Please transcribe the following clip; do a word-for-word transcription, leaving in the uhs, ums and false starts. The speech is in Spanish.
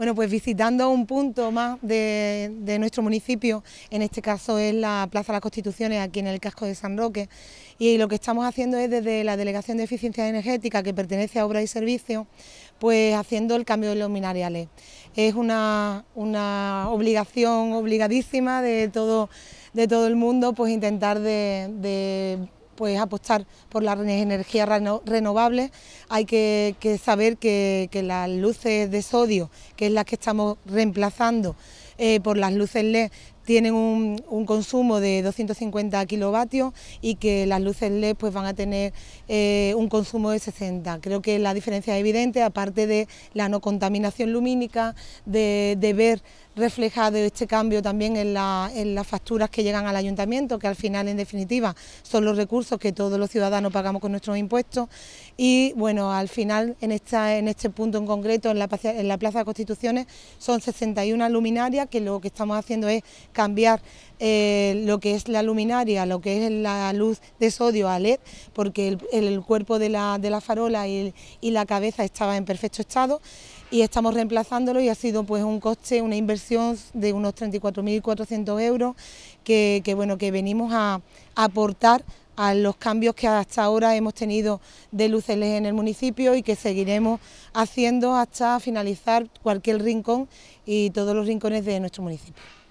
Bueno, pues visitando un punto más de, de nuestro municipio, en este caso es la Plaza de las Constituciones, aquí en el casco de San Roque, y lo que estamos haciendo es desde la Delegación de Eficiencia Energética, que pertenece a Obras y Servicios, pues haciendo el cambio de luminaria L E D. Es una, una obligación obligadísima de todo, de todo el mundo, pues intentar de, de pues apostar por las energías renovables. Hay que, que saber que, que las luces de sodio, que es las que estamos reemplazando eh, por las luces L E D, tienen un, un consumo de doscientos cincuenta kilovatios y que las luces L E D pues van a tener eh, un consumo de sesenta. Creo que la diferencia es evidente, aparte de la no contaminación lumínica, de, de ver reflejado este cambio también en, la, en las facturas que llegan al ayuntamiento, que al final en definitiva son los recursos que todos los ciudadanos pagamos con nuestros impuestos. Y bueno, al final en, esta, en este punto en concreto, en la, en la Plaza de Constituciones, son sesenta y una luminarias, que lo que estamos haciendo es cambiar eh, lo que es la luminaria, lo que es la luz de sodio a L E D, porque el, el cuerpo de la, de la farola y, y la cabeza estaba en perfecto estado, y estamos reemplazándolo, y ha sido pues un coste, una inversión de unos treinta y cuatro mil cuatrocientos euros que, que, bueno, que venimos a, a aportar a los cambios que hasta ahora hemos tenido de luces L E D en el municipio y que seguiremos haciendo hasta finalizar cualquier rincón y todos los rincones de nuestro municipio.